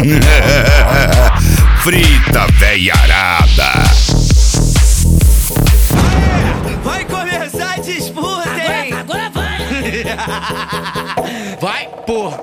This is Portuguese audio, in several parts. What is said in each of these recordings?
Frita veiarada. Vai começar a disputa, hein? Agora vai! Vai, porra!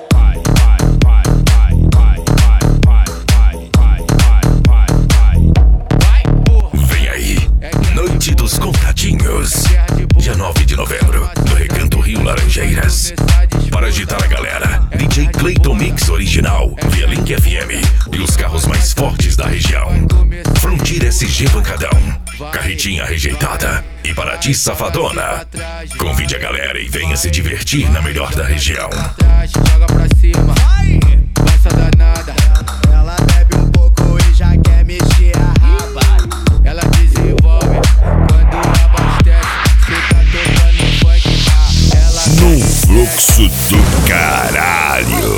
Vem aí, Noite dos Contatinhos. Dia 9 de novembro, no Recanto Rio Laranjeiras. Para agitar a galera, DJ Clayton Mix Original, via Link FM e os carros mais fortes da região. Frontier SG Pancadão, Carretinha Rejeitada e Paraty Safadona. Convide a galera e venha se divertir na melhor da região. Joga pra cima, vai essa danada. Ela bebe um pouco e já quer mexer a raba. Ela desenvolve quando abastece. Cê tá tocando funk, ela Num fluxo do caralho.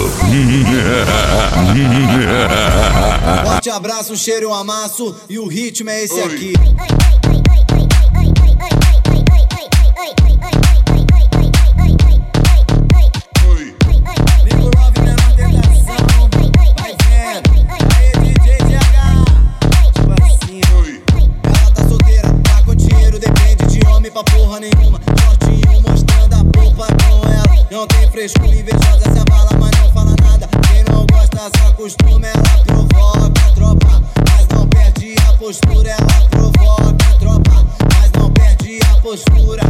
Forte abraço, um cheiro e um amasso. E o ritmo é esse aqui. Ela tá solteira, tá com dinheiro, depende de homem pra porra nenhuma. Shortinho mostrando a polpa com ela. Não tem frescura, invejosa se abala, mas não fala nada. Quem não gosta se acostuma, ela provoca a tropa, mas não perde a postura. Ela provoca a tropa, mas não perde a postura.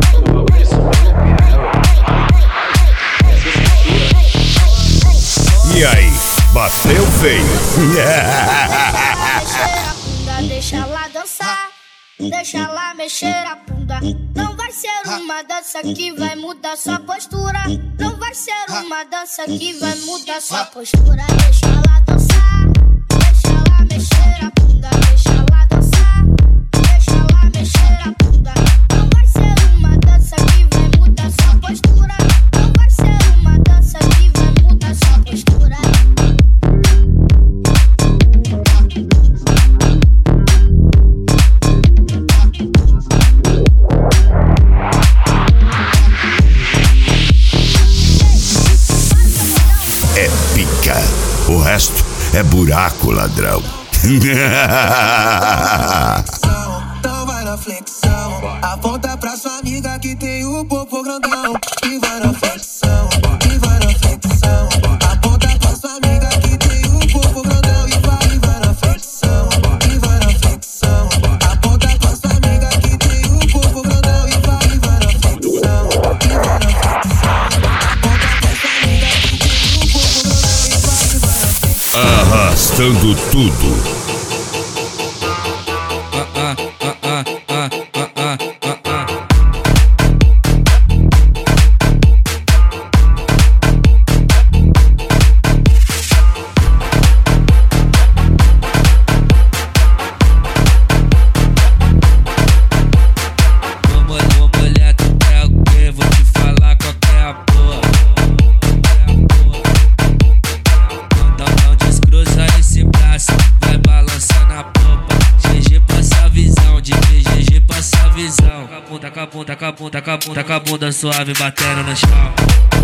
E aí, bateu feio. Deixa ela dançar, deixa ela mexer a bunda. Não vai ser uma dança que vai mudar sua postura. Não vai ser uma dança que vai mudar sua postura. Deixa ela dançar, deixa ela mexer a bunda. Deixa ela dançar, deixa ela mexer a bunda. Não vai ser uma dança que vai mudar sua postura. Não vai ser uma dança que vai mudar sua postura. É pica, o resto é buraco, ladrão. Então vai na flexão, aponta pra sua amiga que tem o popo grandão. E vai na flexão, e vai na flexão. Aponta pra sua amiga que tem o popo grandão. E vai na flexão, e vai na flexão. Aponta pra sua amiga que tem o popo grandão. E vai na flexão, e vai na flexão. Aponta pra sua amiga que tem o popo grandão. E vai na flexão. Arrastando tudo. Mulher, tu quer o quê? Vou te falar qual que é a porra. Não descruza esse braço, vai balançando a popa. GG passa a visão, de GG passa a visão. Com a bunda suave batendo no chão.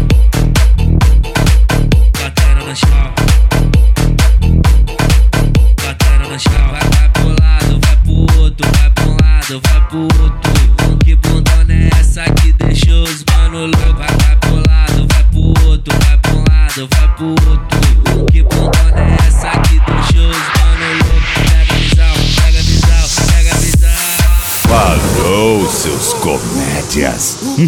Batendo no chão. Batendo no chão. Vai pro lado, vai pro outro. Vai pro lado, vai pro outro. Que bundona é essa que deixou os mano louco? Vai pro lado, vai pro outro. Vai pro lado, vai pro outro. Que bundona é essa que deixou os mano louco? Pega a visão, pega a visão, pega a visão. Falou, seus comédias.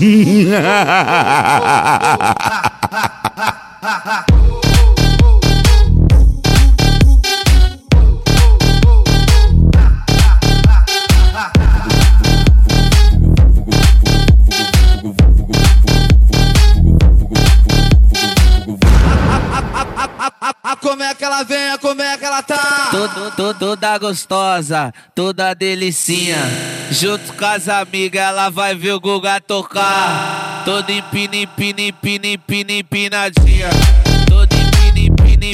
Como é que ela vem, como é que ela tá? Toda gostosa, toda delicinha. Junto com as amigas, ela vai ver o Guga tocar. Toda empinadinha. Toda empinadinha.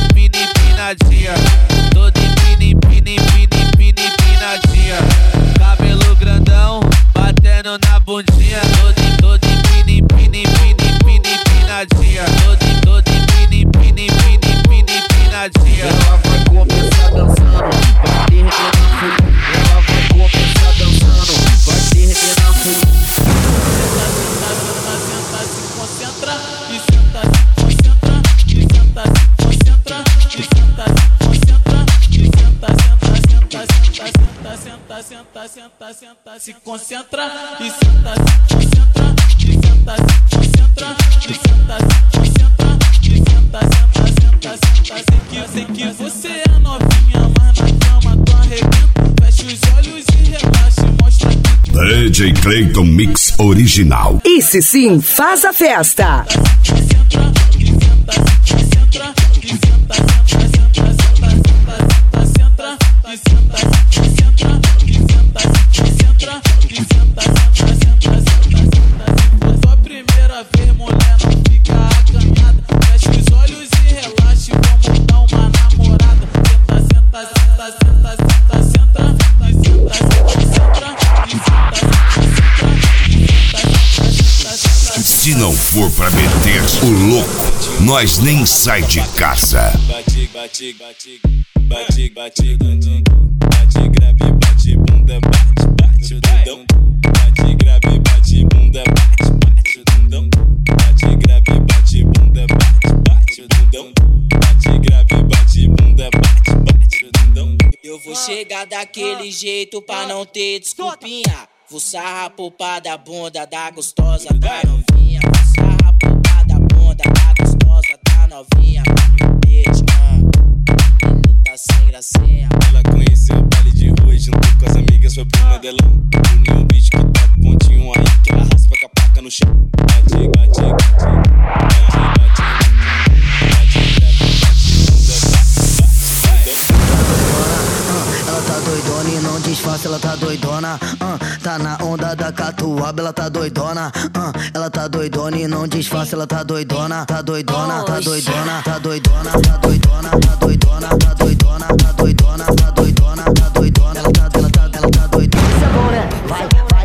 Toda empinadinha. Cabelo grandão, batendo na bundinha. Toda empinadinha. Toda empinadinha. Ela vai começar dançando, vai terminar full. Ela vai começar dançando, vai terminar full. Senta, se concentra, e senta, se concentra, e senta, se concentra, e senta, se concentra, e senta, se concentra, e senta, se concentra, e senta, se concentra, e senta, se concentra, e senta, sei que você é novinha, mas na cama tu arrebenta. Fecha os olhos e relaxa, mostra que DJ Clayton Mix Original. Esse sim faz a festa. Sua primeira vez, mulher, não fica acanhada. Fecha os olhos e relaxa, vamos dar uma namorada. Se não for pra meter o louco, nós nem sai de casa. Bate, grave, bate, bunda, bate, bundão. Bate, grave, bate, bunda, bate, bundão. Bate, grave, bate, bunda, bate, bundão. Bate, grave, bate, bunda, bate, bundão. Eu vou chegar daquele jeito pra não ter desculpinha. Vou sarrar poupa da bunda da gostosa da novinha. Vou sarrar poupa da bunda da gostosa da novinha. Beijo, menino tá sem gracinha. Ela conheceu o baile de rua e juntou com as amigas, foi pro modelão. Uniu um bicho que tá pontinho aí, que ela raspa com a placa no chão. Bate, bate, bate, bate, ela tá doidona e não disfarça, ela tá doidona. Tá na onda da catuaba, ela tá doidona. Ela tá doidona e não disfarça, ela tá doidona. Tá doidona, tá doidona, tá doidona, tá doidona, tá doidona, tá doidona, tá doidona, tá doidona, tá doidona. Ela tá doidona. Isso é bom, né? Vai.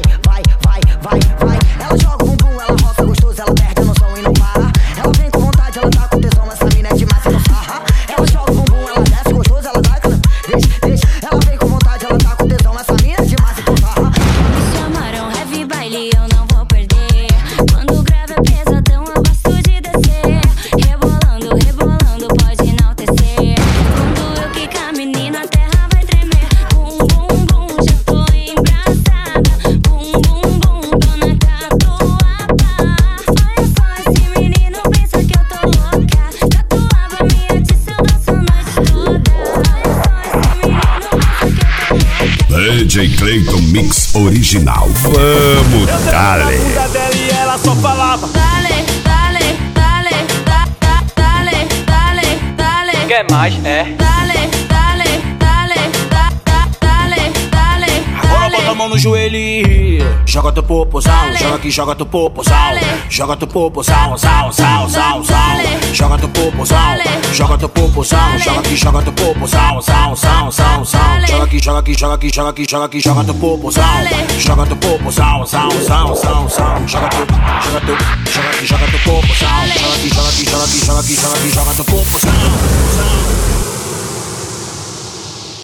Ela joga o bumbum, ela roça gostoso, ela perde a noção e não para. Ela vem com vontade, ela tá com tesão, essa mina é demais e não sarra. Ela joga o bumbum, ela desce gostoso, ela dá. Deixa. Ela vem com vontade, ela tá com tesão, essa mina é demais e não sarra. Me chamaram heavy baile, eu não vou perder. Quando o grave é pesadão, eu gosto de descer. Rebolando, pode enaltecer. Quando eu quicar, menina, a terra vai tremer. Bum, bum, bum, já tô embraçada. Bum, bum, bum, tô na catuaba. Olha só, esse menino pensa que eu tô louca. Catuaba me atiça, eu danço a noite toda. Olha só, esse menino pensa que eu tô louca. DJ Clayton Mix Original. Vamos, dale. dela e ela só falava. Dale. Quer mais, é? Dale. Agora bota a mão no joelho e joga teu popozão, joga aqui, joga teu popozão. Joga teu popozão, sal. Joga teu popozão, joga teu popozão. Joga aqui, joga teu popozão, sal. Joga aqui, joga teu popozão. Joga teu popozão, sal. Joga aqui, joga teu popozão. Joga aqui, joga teu popozão.